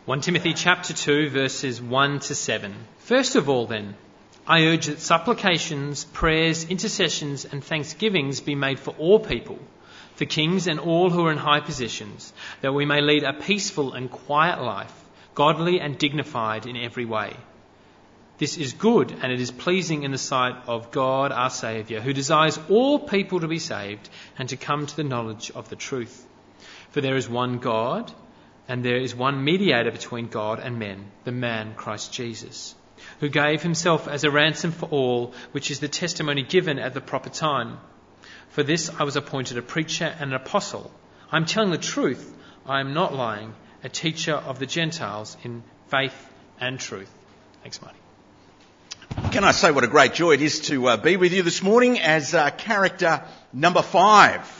1 Timothy chapter 2 verses 1 to 7. First of all then, I urge that supplications, prayers, intercessions and thanksgivings be made for all people, for kings and all who are in high positions, that we may lead a peaceful and quiet life, godly and dignified in every way. This is good, and it is pleasing in the sight of God our Saviour, who desires all people to be saved and to come to the knowledge of the truth. For there is one God, and there is one mediator between God and men, the man Christ Jesus, who gave himself as a ransom for all, which is the testimony given at the proper time. For this I was appointed a preacher and an apostle. I am telling the truth, I am not lying, a teacher of the Gentiles in faith and truth. Thanks, Marty. Can I say what a great joy it is to be with you this morning as character number 5.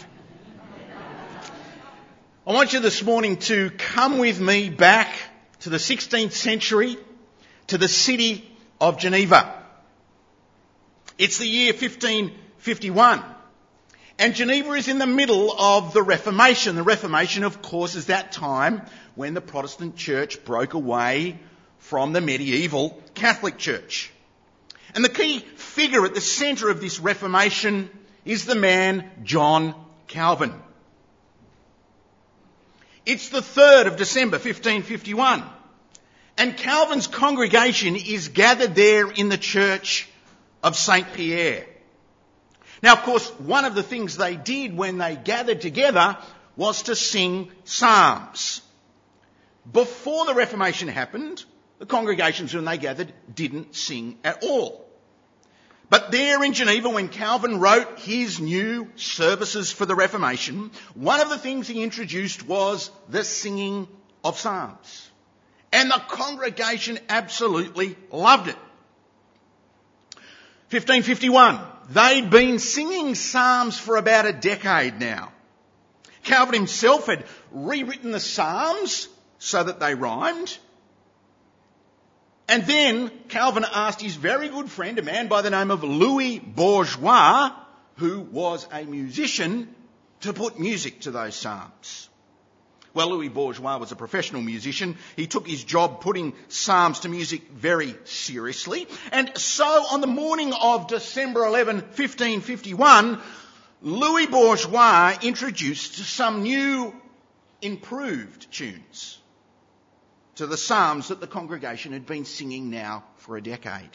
I want you this morning to come with me back to the 16th century, to the city of Geneva. It's the year 1551. And Geneva is in the middle of the Reformation. The Reformation, of course, is that time when the Protestant church broke away from the medieval Catholic Church. And the key figure at the centre of this Reformation is the man John Calvin. It's the 3rd of December 1551, and Calvin's congregation is gathered there in the church of St. Pierre. Now, of course, one of the things they did when they gathered together was to sing psalms. Before the Reformation happened, the congregations when they gathered didn't sing at all. But there in Geneva, when Calvin wrote his new services for the Reformation, one of the things he introduced was the singing of psalms. And the congregation absolutely loved it. 1551. They'd been singing psalms for about a decade now. Calvin himself had rewritten the psalms so that they rhymed. And then Calvin asked his very good friend, a man by the name of Louis Bourgeois, who was a musician, to put music to those psalms. Well, Louis Bourgeois was a professional musician. He took his job putting psalms to music very seriously. And so on the morning of December 11, 1551, Louis Bourgeois introduced some new improved tunes to the psalms that the congregation had been singing now for a decade.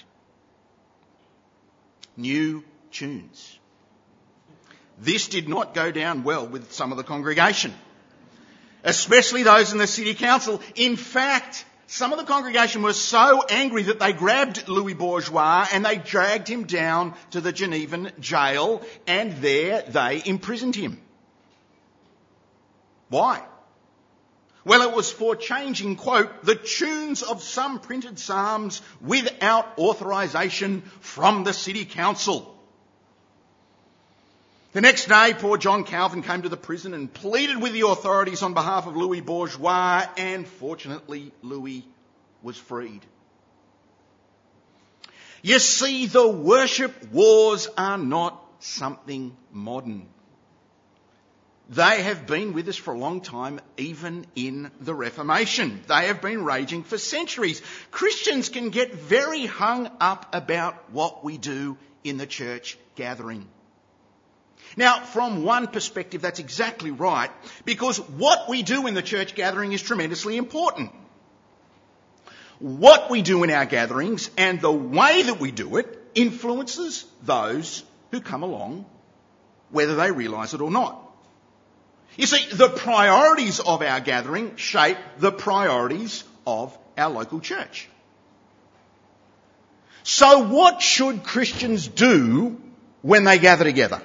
New tunes. This did not go down well with some of the congregation, especially those in the city council. In fact, some of the congregation were so angry that they grabbed Louis Bourgeois and they dragged him down to the Genevan jail, and there they imprisoned him. Why? Well, it was for changing, quote, the tunes of some printed psalms without authorisation from the city council. The next day, poor John Calvin came to the prison and pleaded with the authorities on behalf of Louis Bourgeois, and fortunately, Louis was freed. You see, the worship wars are not something modern. They have been with us for a long time, even in the Reformation. They have been raging for centuries. Christians can get very hung up about what we do in the church gathering. Now, from one perspective, that's exactly right, because what we do in the church gathering is tremendously important. What we do in our gatherings and the way that we do it influences those who come along, whether they realise it or not. You see, the priorities of our gathering shape the priorities of our local church. So what should Christians do when they gather together?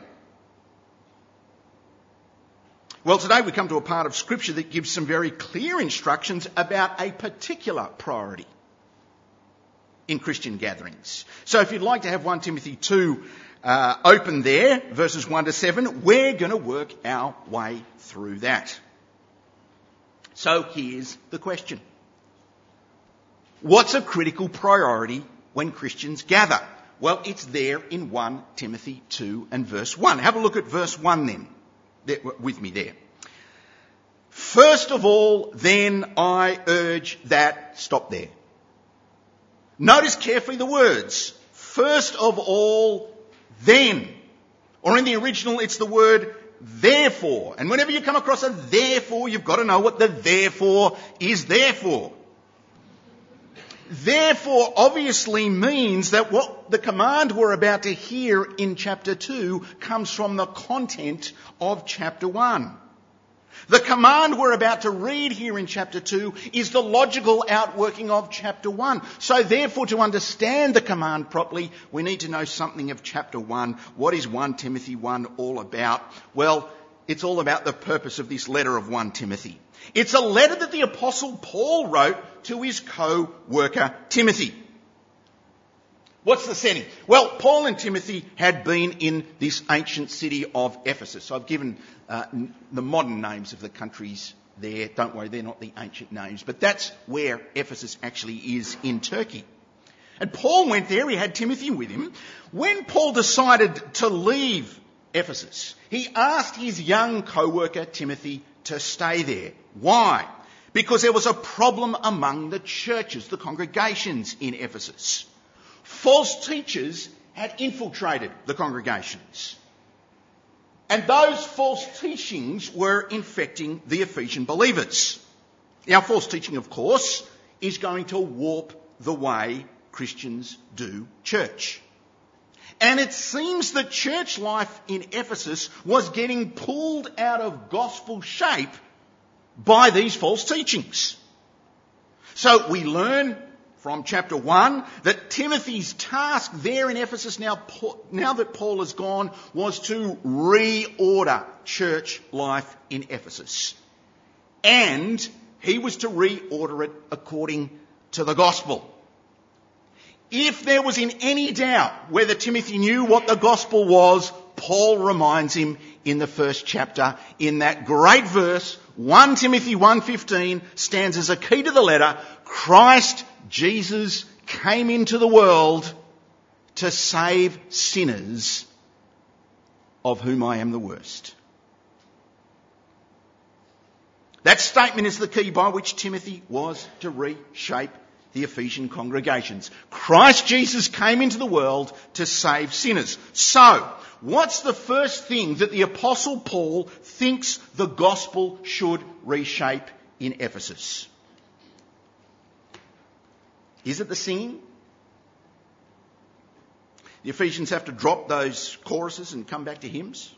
Well, today we come to a part of Scripture that gives some very clear instructions about a particular priority in Christian gatherings. So if you'd like to have 1 Timothy 2 open there, verses 1 to 7, we're going to work our way through that. So here's the question. What's a critical priority when Christians gather? Well, it's there in 1 Timothy 2 and verse 1. Have a look at verse 1 then, with me there. First of all, then I urge that... Stop there. Notice carefully the words. First of all, then. Or in the original, it's the word therefore. And whenever you come across a therefore, you've got to know what the therefore is there for. Therefore obviously means that what the command we're about to hear in chapter 2 comes from the content of chapter 1. The command we're about to read here in chapter 2 is the logical outworking of chapter 1. So therefore, to understand the command properly, we need to know something of chapter 1. What is 1 Timothy 1 all about? Well, it's all about the purpose of this letter of 1 Timothy. It's a letter that the Apostle Paul wrote to his co-worker Timothy. What's the setting? Well, Paul and Timothy had been in this ancient city of Ephesus. I've given the modern names of the countries there. Don't worry, they're not the ancient names. But that's where Ephesus actually is in Turkey. And Paul went there. He had Timothy with him. When Paul decided to leave Ephesus, he asked his young co-worker Timothy to stay there. Why? Because there was a problem among the churches, the congregations in Ephesus. False teachers had infiltrated the congregations. And those false teachings were infecting the Ephesian believers. Now, false teaching, of course, is going to warp the way Christians do church. And it seems that church life in Ephesus was getting pulled out of gospel shape by these false teachings. So we learn from chapter 1 that Timothy's task there in Ephesus, now that Paul is gone, was to reorder church life in Ephesus. And he was to reorder it according to the gospel. If there was in any doubt whether Timothy knew what the gospel was, Paul reminds him in the first chapter, in that great verse, 1 Timothy 1:15, stands as a key to the letter. Christ Jesus came into the world to save sinners, of whom I am the worst. That statement is the key by which Timothy was to reshape the Ephesian congregations. Christ Jesus came into the world to save sinners. So, what's the first thing that the Apostle Paul thinks the gospel should reshape in Ephesus? Is it the singing? The Ephesians have to drop those choruses and come back to hymns?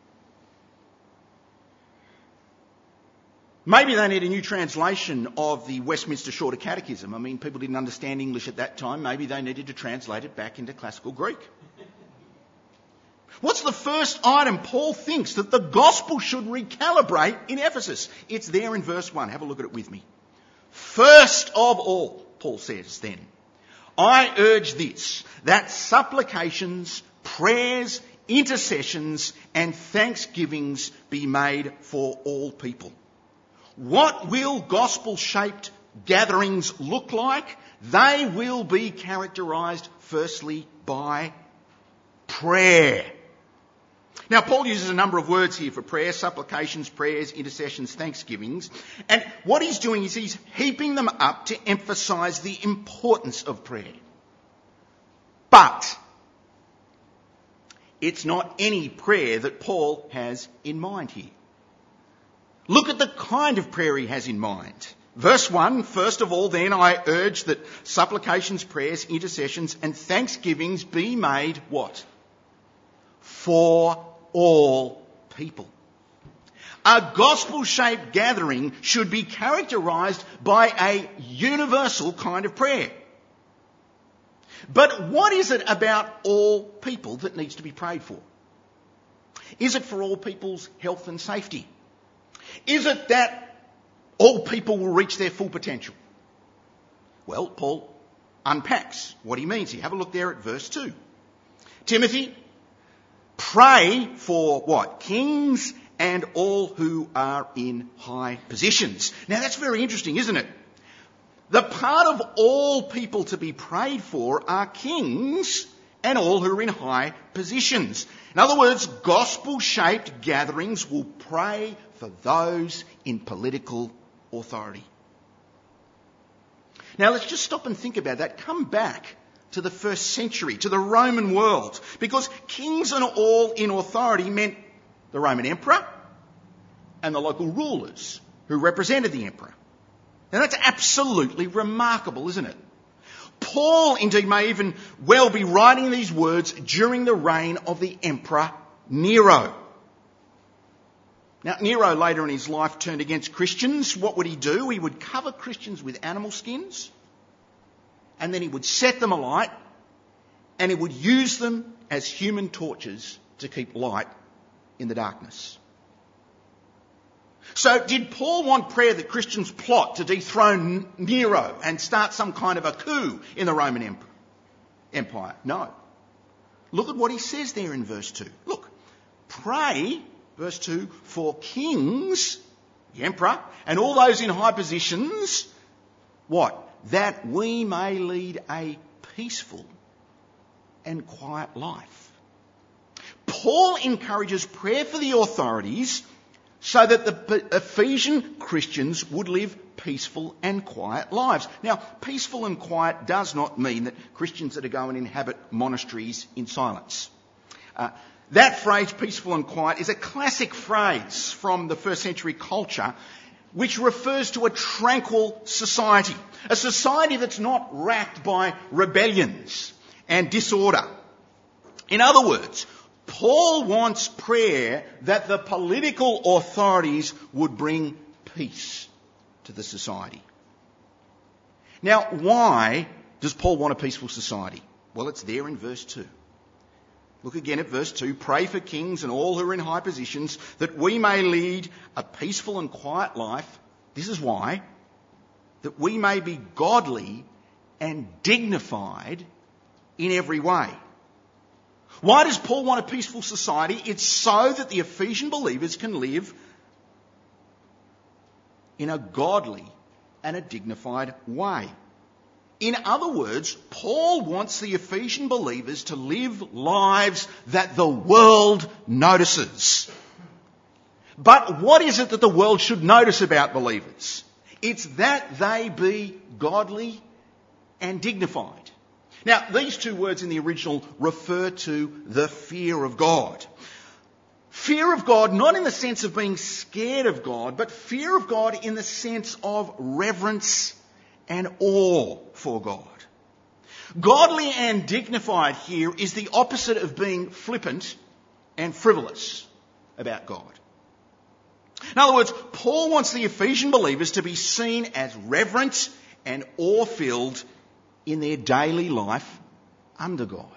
Maybe they need a new translation of the Westminster Shorter Catechism. I mean, people didn't understand English at that time. Maybe they needed to translate it back into classical Greek. What's the first item Paul thinks that the gospel should recalibrate in Ephesus? It's there in verse 1. Have a look at it with me. First of all, Paul says then, I urge this, that supplications, prayers, intercessions and thanksgivings be made for all people. What will gospel-shaped gatherings look like? They will be characterised firstly by prayer. Now, Paul uses a number of words here for prayer: supplications, prayers, intercessions, thanksgivings. And what he's doing is he's heaping them up to emphasise the importance of prayer. But it's not any prayer that Paul has in mind here. Look at the kind of prayer he has in mind. Verse 1, first of all, then I urge that supplications, prayers, intercessions and thanksgivings be made what? For all people. A gospel-shaped gathering should be characterised by a universal kind of prayer. But what is it about all people that needs to be prayed for? Is it for all people's health and safety? Is it that all people will reach their full potential? Well, Paul unpacks what he means here. Have a look there at verse 2. Timothy, pray for what? Kings and all who are in high positions. Now that's very interesting, isn't it? The part of all people to be prayed for are kings and all who are in high positions. In other words, gospel-shaped gatherings will pray for those in political authority. Now let's just stop and think about that. Come back to the first century, to the Roman world, because kings and all in authority meant the Roman emperor and the local rulers who represented the emperor. Now that's absolutely remarkable, isn't it? Paul indeed may even well be writing these words during the reign of the Emperor Nero. Now Nero later in his life turned against Christians. What would he do? He would cover Christians with animal skins, and then he would set them alight, and he would use them as human torches to keep light in the darkness. So did Paul want prayer that Christians plot to dethrone Nero and start some kind of a coup in the Roman Empire? No. Look at what he says there in verse 2. Look, pray, verse 2, for kings, the emperor, and all those in high positions, what? That we may lead a peaceful and quiet life. Paul encourages prayer for the authorities so that the Ephesian Christians would live peaceful and quiet lives. Now, peaceful and quiet does not mean that Christians are to go and inhabit monasteries in silence. That phrase, peaceful and quiet, is a classic phrase from the first century culture which refers to a tranquil society, a society that's not racked by rebellions and disorder. In other words, Paul wants prayer that the political authorities would bring peace to the society. Now, why does Paul want a peaceful society? Well, it's there in verse 2. Look again at verse 2. Pray for kings and all who are in high positions, that we may lead a peaceful and quiet life. This is why. That we may be godly and dignified in every way. Why does Paul want a peaceful society? It's so that the Ephesian believers can live in a godly and a dignified way. In other words, Paul wants the Ephesian believers to live lives that the world notices. But what is it that the world should notice about believers? It's that they be godly and dignified. Now, these two words in the original refer to the fear of God. Fear of God, not in the sense of being scared of God, but fear of God in the sense of reverence and awe for God. Godly and dignified here is the opposite of being flippant and frivolous about God. In other words, Paul wants the Ephesian believers to be seen as reverent and awe-filled in their daily life under God.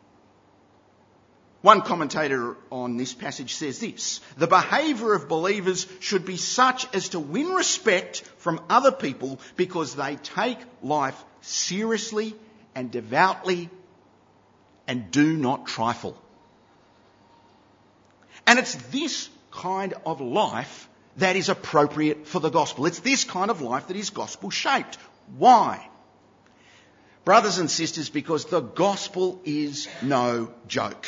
One commentator on this passage says this: the behaviour of believers should be such as to win respect from other people because they take life seriously and devoutly and do not trifle. And it's this kind of life that is appropriate for the gospel. It's this kind of life that is gospel-shaped. Why? Brothers and sisters, because the gospel is no joke.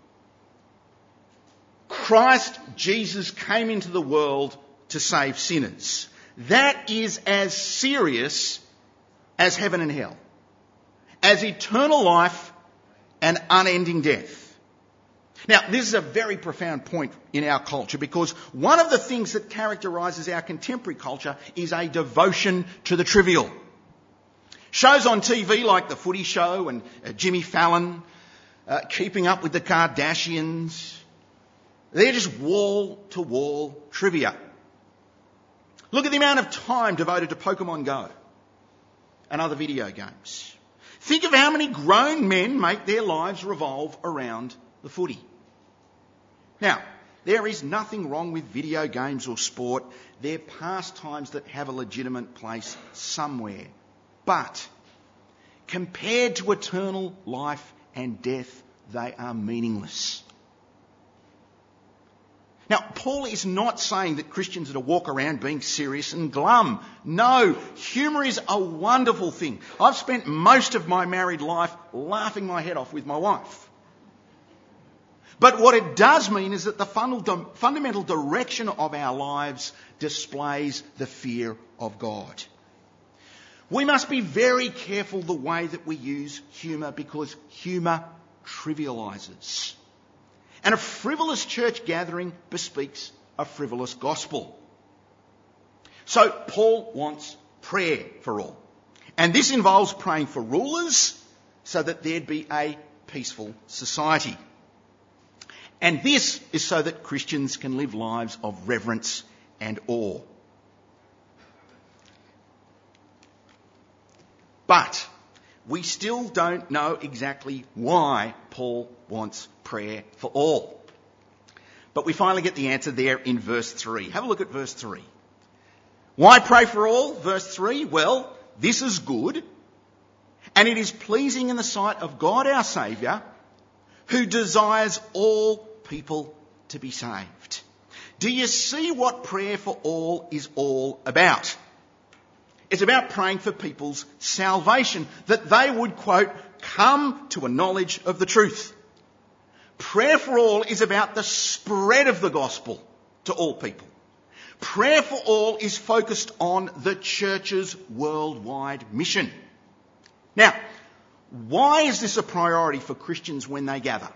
Christ Jesus came into the world to save sinners. That is as serious as heaven and hell, as eternal life and unending death. Now, this is a very profound point in our culture, because one of the things that characterises our contemporary culture is a devotion to the trivial. Shows on TV like The Footy Show and Jimmy Fallon, Keeping Up with the Kardashians, they're just wall-to-wall trivia. Look at the amount of time devoted to Pokemon Go and other video games. Think of how many grown men make their lives revolve around the footy. Now, there is nothing wrong with video games or sport. They're pastimes that have a legitimate place somewhere. But compared to eternal life and death, they are meaningless. Now, Paul is not saying that Christians are to walk around being serious and glum. No, humour is a wonderful thing. I've spent most of my married life laughing my head off with my wife. But what it does mean is that the fundamental direction of our lives displays the fear of God. We must be very careful the way that we use humour, because humour trivialises. And a frivolous church gathering bespeaks a frivolous gospel. So Paul wants prayer for all. And this involves praying for rulers so that there'd be a peaceful society. And this is so that Christians can live lives of reverence and awe. But we still don't know exactly why Paul wants prayer for all. But we finally get the answer there in verse 3. Have a look at verse 3. Why pray for all? Verse 3, well, this is good, and it is pleasing in the sight of God our Saviour, who desires all people to be saved. Do you see what prayer for all is all about? It's about praying for people's salvation, that they would, quote, come to a knowledge of the truth. Prayer for all is about the spread of the gospel to all people. Prayer for all is focused on the church's worldwide mission. Now, why is this a priority for Christians when they gather?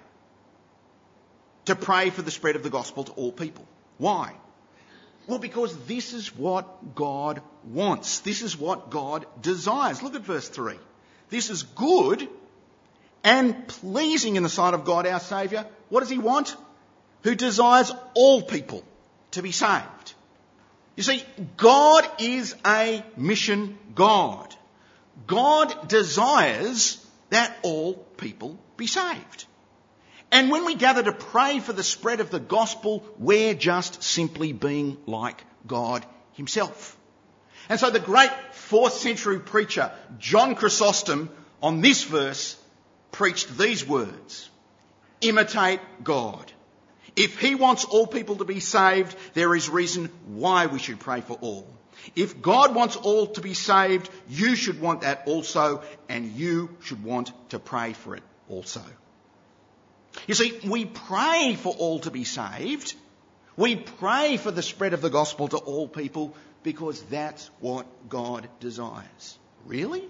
To pray for the spread of the gospel to all people. Why? Well, because this is what God wants. This is what God desires. Look at verse 3. This is good and pleasing in the sight of God our Saviour. What does he want? Who desires all people to be saved. You see, God is a mission God. God desires that all people be saved. And when we gather to pray for the spread of the gospel, we're just simply being like God himself. And so the great 4th century preacher, John Chrysostom, on this verse, preached these words: imitate God. If he wants all people to be saved, there is reason why we should pray for all. If God wants all to be saved, you should want that also, and you should want to pray for it also. You see, we pray for all to be saved. We pray for the spread of the gospel to all people because that's what God desires. Really?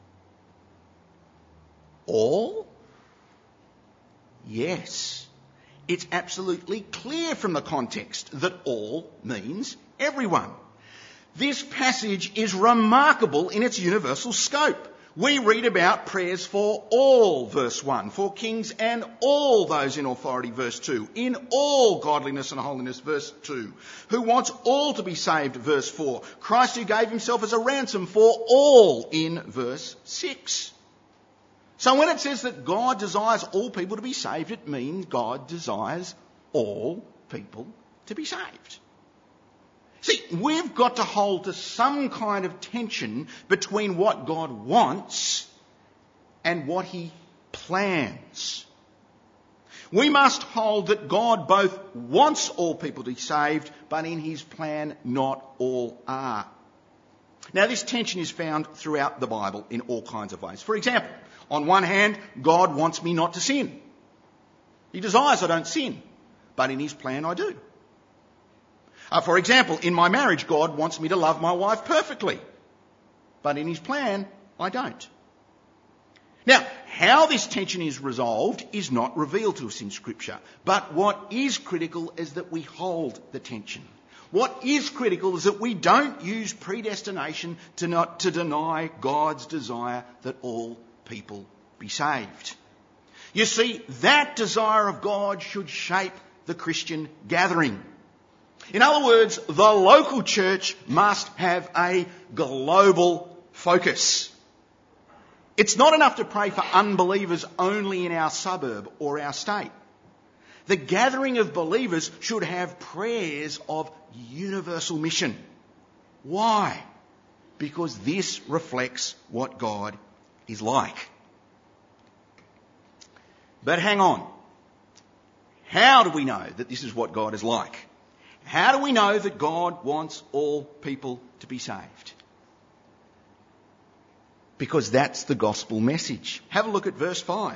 All? Yes. It's absolutely clear from the context that all means everyone. This passage is remarkable in its universal scope. We read about prayers for all, verse 1, for kings and all those in authority, verse 2, in all godliness and holiness, verse 2, who wants all to be saved, verse 4, Christ who gave himself as a ransom for all, in verse 6. So when it says that God desires all people to be saved, it means God desires all people to be saved. See, we've got to hold to some kind of tension between what God wants and what he plans. We must hold that God both wants all people to be saved, but in his plan not all are. Now, this tension is found throughout the Bible in all kinds of ways. For example, on one hand, God wants me not to sin. He desires I don't sin, but in his plan I do. For example, in my marriage, God wants me to love my wife perfectly, but in his plan, I don't. Now, how this tension is resolved is not revealed to us in Scripture, but what is critical is that we hold the tension. What is critical is that we don't use predestination to deny God's desire that all people be saved. You see, that desire of God should shape the Christian gathering. In other words, the local church must have a global focus. It's not enough to pray for unbelievers only in our suburb or our state. The gathering of believers should have prayers of universal mission. Why? Because this reflects what God is like. But hang on. How do we know that this is what God is like? How do we know that God wants all people to be saved? Because that's the gospel message. Have a look at verse 5.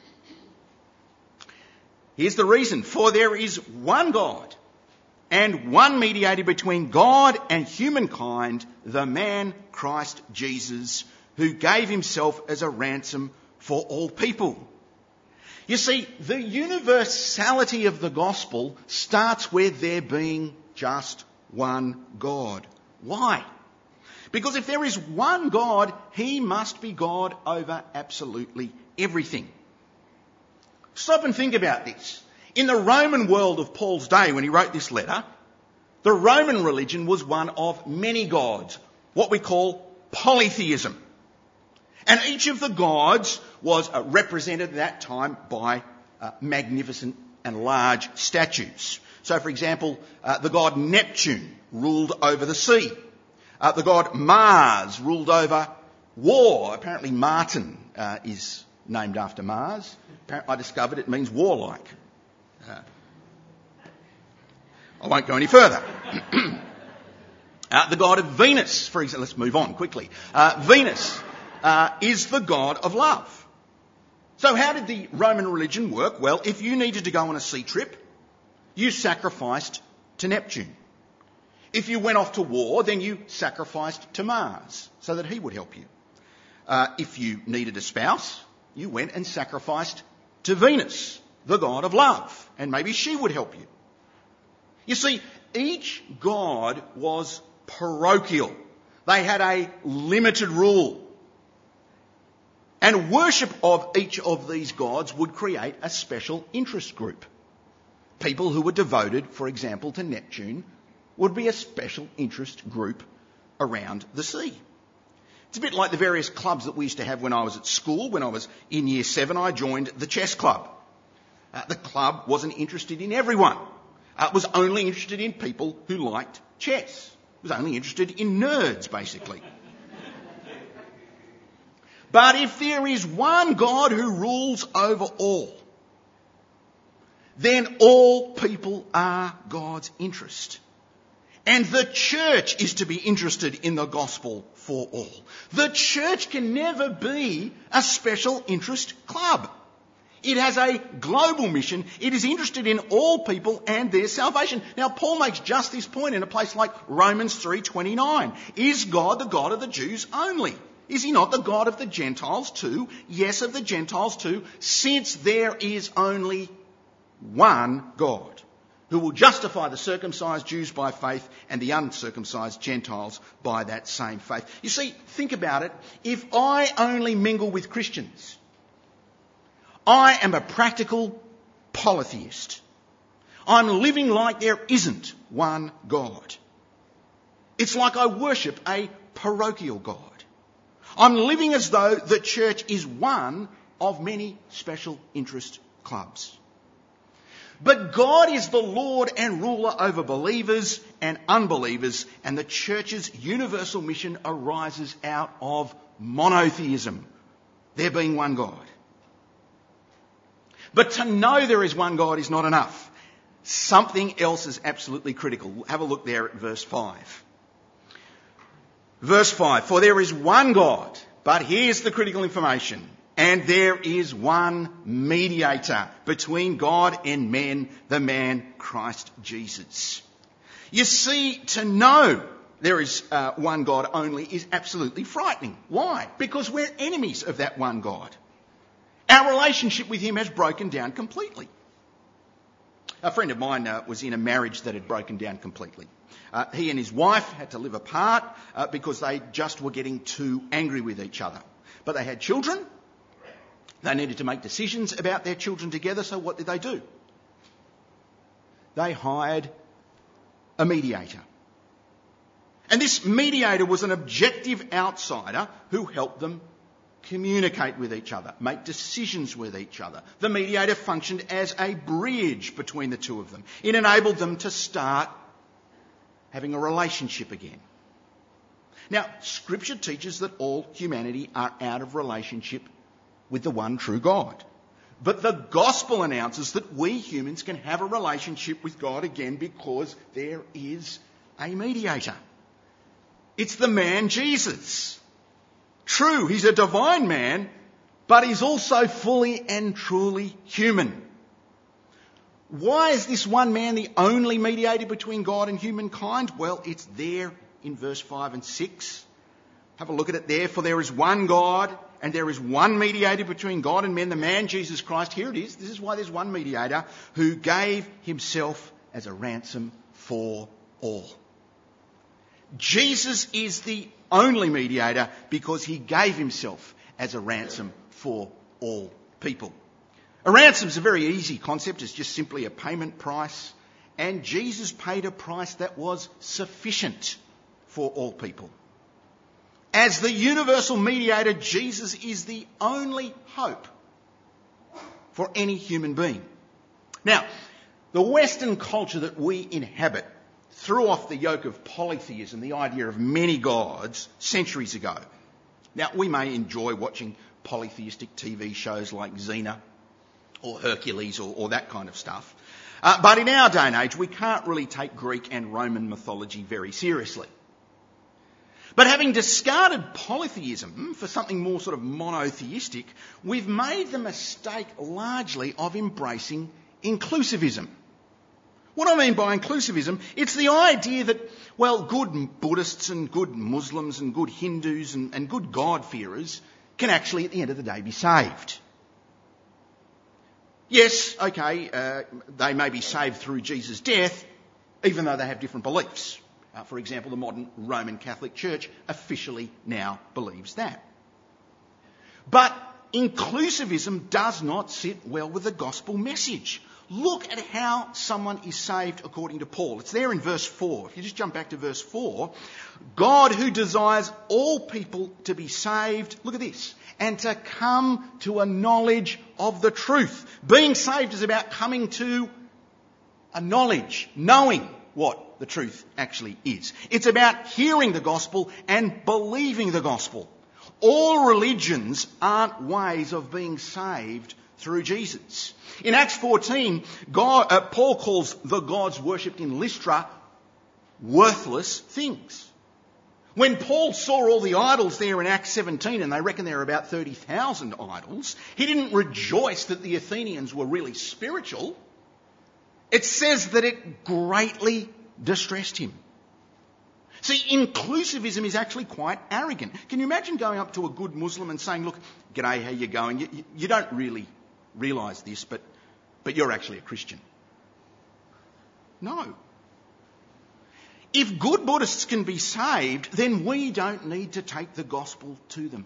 Here's the reason. For there is one God and one mediator between God and humankind, the man Christ Jesus, who gave himself as a ransom for all people. You see, the universality of the gospel starts with there being just one God. Why? Because if there is one God, he must be God over absolutely everything. Stop and think about this. In the Roman world of Paul's day, when he wrote this letter, the Roman religion was one of many gods, what we call polytheism. And each of the gods was represented at that time by magnificent and large statues. So, for example, the god Neptune ruled over the sea. The god Mars ruled over war. Apparently Martin is named after Mars. I discovered it means warlike. I won't go any further. The god of Venus, for example. Let's move on quickly. Venus is the god of love. So how did the Roman religion work? Well, if you needed to go on a sea trip, you sacrificed to Neptune. If you went off to war, then you sacrificed to Mars so that he would help you. If you needed a spouse, you went and sacrificed to Venus, the god of love, and maybe she would help you. You see, each god was parochial. They had a limited rule. And worship of each of these gods would create a special interest group. People who were devoted, for example, to Neptune would be a special interest group around the sea. It's a bit like the various clubs that we used to have when I was at school. When I was in year 7, I joined the chess club. The club wasn't interested in everyone. It was only interested in people who liked chess. It was only interested in nerds, basically. But if there is one God who rules over all, then all people are God's interest. And the church is to be interested in the gospel for all. The church can never be a special interest club. It has a global mission. It is interested in all people and their salvation. Now, Paul makes just this point in a place like Romans 3:29. Is God the God of the Jews only? Is he not the God of the Gentiles too? Yes, of the Gentiles too, since there is only one God who will justify the circumcised Jews by faith and the uncircumcised Gentiles by that same faith. You see, think about it. If I only mingle with Christians, I am a practical polytheist. I'm living like there isn't one God. It's like I worship a parochial God. I'm living as though the church is one of many special interest clubs. But God is the Lord and ruler over believers and unbelievers, and the church's universal mission arises out of monotheism, there being one God. But to know there is one God is not enough. Something else is absolutely critical. Have a look there at verse 5. Verse 5, for there is one God, but here's the critical information, and there is one mediator between God and men, the man Christ Jesus. You see, to know there is one God only is absolutely frightening. Why? Because we're enemies of that one God. Our relationship with him has broken down completely. A friend of mine was in a marriage that had broken down completely. He and his wife had to live apart because they just were getting too angry with each other. But they had children. They needed to make decisions about their children together, so what did they do? They hired a mediator. And this mediator was an objective outsider who helped them communicate with each other, make decisions with each other. The mediator functioned as a bridge between the two of them. It enabled them to start having a relationship again. Now, Scripture teaches that all humanity are out of relationship with the one true God. But the gospel announces that we humans can have a relationship with God again because there is a mediator. It's the man Jesus. True, he's a divine man, but he's also fully and truly human. Why is this one man the only mediator between God and humankind? Well, it's there in verse 5 and 6. Have a look at it there. For there is one God and there is one mediator between God and men, the man Jesus Christ. Here it is. This is why there's one mediator who gave himself as a ransom for all. Jesus is the only mediator because he gave himself as a ransom for all people. A ransom is a very easy concept. It's just simply a payment price. And Jesus paid a price that was sufficient for all people. As the universal mediator, Jesus is the only hope for any human being. Now, the Western culture that we inhabit threw off the yoke of polytheism, the idea of many gods, centuries ago. Now, we may enjoy watching polytheistic TV shows like Xena or Hercules or that kind of stuff. But in our day and age, we can't really take Greek and Roman mythology very seriously. But having discarded polytheism for something more sort of monotheistic, we've made the mistake largely of embracing inclusivism. What I mean by inclusivism, it's the idea that, well, good Buddhists and good Muslims and good Hindus and good God-fearers can actually, at the end of the day, be saved. Yes, okay, they may be saved through Jesus' death, even though they have different beliefs. For example, the modern Roman Catholic Church officially now believes that. But inclusivism does not sit well with the gospel message. Look at how someone is saved according to Paul. It's there in verse 4. If you just jump back to verse 4, God who desires all people to be saved, look at this, and to come to a knowledge of the truth. Being saved is about coming to a knowledge, knowing what the truth actually is. It's about hearing the gospel and believing the gospel. All religions aren't ways of being saved through Jesus. In Acts 14, Paul calls the gods worshipped in Lystra worthless things. When Paul saw all the idols there in Acts 17, and they reckon there are about 30,000 idols, he didn't rejoice that the Athenians were really spiritual. It says that it greatly distressed him. See, inclusivism is actually quite arrogant. Can you imagine going up to a good Muslim and saying, look, g'day, how you going? You don't really realise this, but you're actually a Christian. No. If good Buddhists can be saved, then we don't need to take the gospel to them.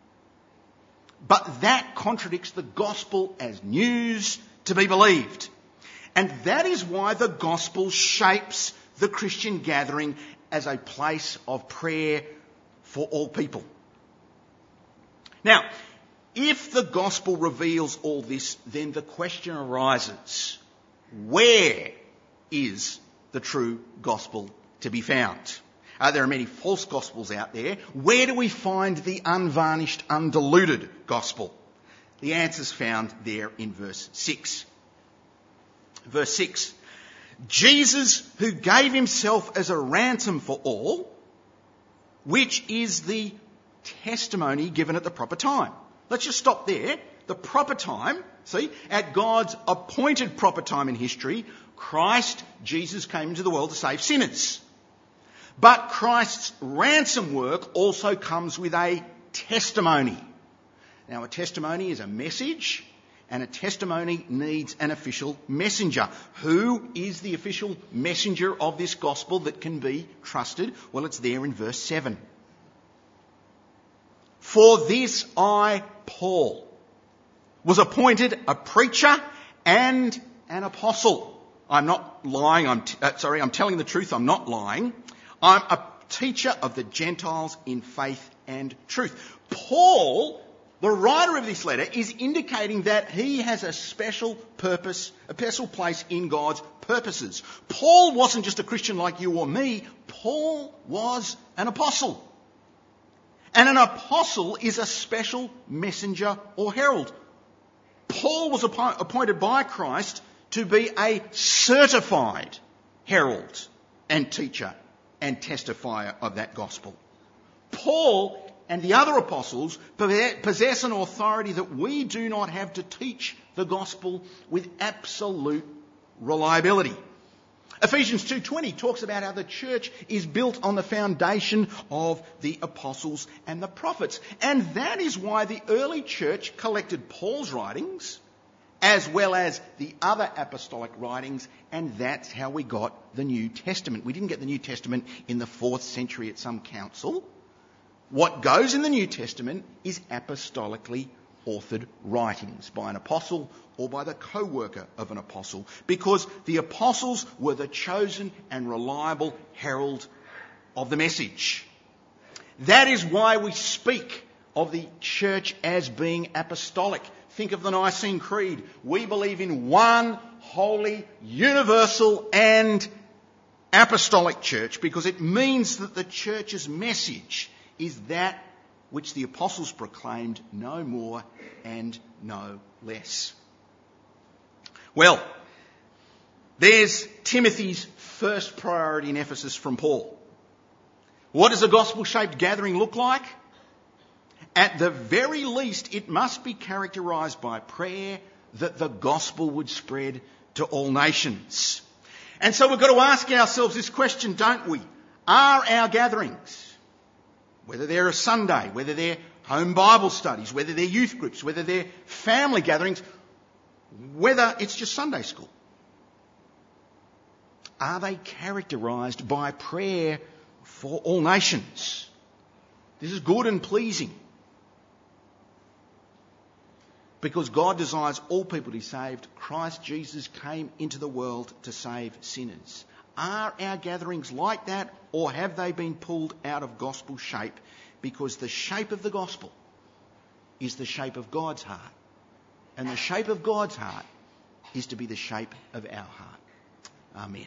But that contradicts the gospel as news to be believed. And that is why the gospel shapes the Christian gathering as a place of prayer for all people. Now, if the gospel reveals all this, then the question arises, where is the true gospel to be found? There are many false gospels out there. Where do we find the unvarnished, undiluted gospel? The answer's found there in verse 6. Verse 6. Jesus, who gave himself as a ransom for all, which is the testimony given at the proper time. Let's just stop there. The proper time, see, at God's appointed proper time in history, Christ, Jesus, came into the world to save sinners. But Christ's ransom work also comes with a testimony. Now, a testimony is a message, and a testimony needs an official messenger. Who is the official messenger of this gospel that can be trusted? Well, it's there in verse 7. For this I, Paul, was appointed a preacher and an apostle. I'm not lying. I'm telling the truth. I'm not lying. I'm a teacher of the Gentiles in faith and truth. Paul, the writer of this letter, is indicating that he has a special purpose, a special place in God's purposes. Paul wasn't just a Christian like you or me. Paul was an apostle. And an apostle is a special messenger or herald. Paul was appointed by Christ to be a certified herald and teacher and testifier of that gospel. Paul and the other apostles possess an authority that we do not have to teach the gospel with absolute reliability. Ephesians 2:20 talks about how the church is built on the foundation of the apostles and the prophets. And that is why the early church collected Paul's writings as well as the other apostolic writings, and that's how we got the New Testament. We didn't get the New Testament in the 4th century at some council. What goes in the New Testament is apostolically authored writings by an apostle or by the co-worker of an apostle, because the apostles were the chosen and reliable herald of the message. That is why we speak of the church as being apostolic. Think of the Nicene Creed. We believe in one holy, universal and apostolic church, because it means that the church's message is that which the apostles proclaimed, no more and no less. Well, there's Timothy's first priority in Ephesus from Paul. What does a gospel-shaped gathering look like? At the very least, it must be characterised by prayer that the gospel would spread to all nations. And so we've got to ask ourselves this question, don't we? Are our gatherings, whether they're a Sunday, whether they're home Bible studies, whether they're youth groups, whether they're family gatherings, whether it's just Sunday school, are they characterised by prayer for all nations? This is good and pleasing, because God desires all people to be saved. Christ Jesus came into the world to save sinners. Are our gatherings like that, or have they been pulled out of gospel shape? Because the shape of the gospel is the shape of God's heart. And the shape of God's heart is to be the shape of our heart. Amen.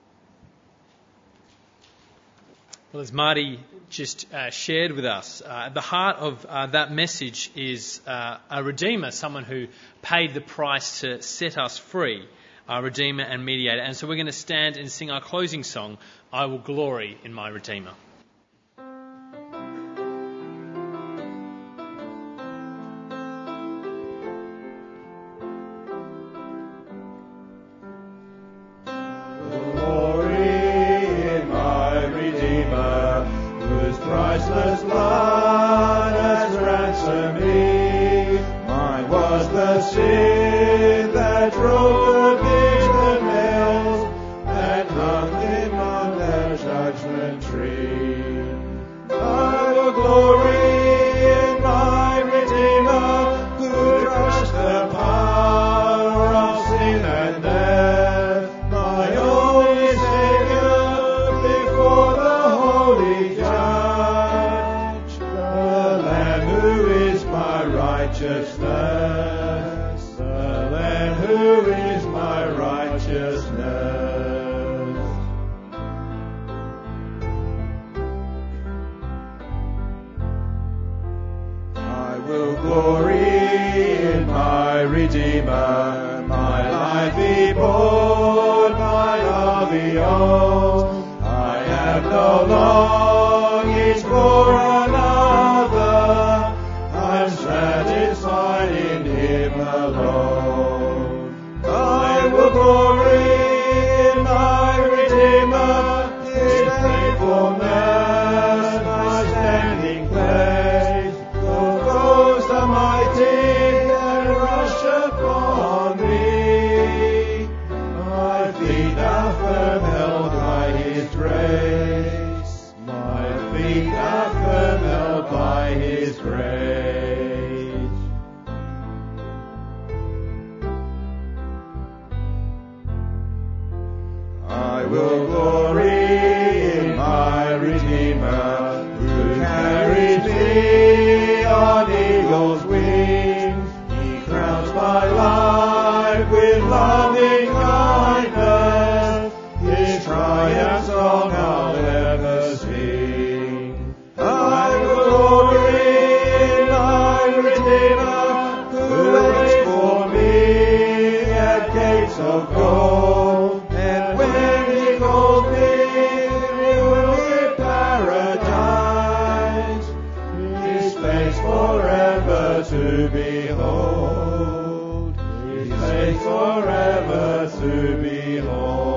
Well, as Marty just shared with us, at the heart of that message is a Redeemer, someone who paid the price to set us free, our Redeemer and Mediator. And so we're going to stand and sing our closing song, I Will Glory in My Redeemer. For me, forever to behold. His face forever to behold.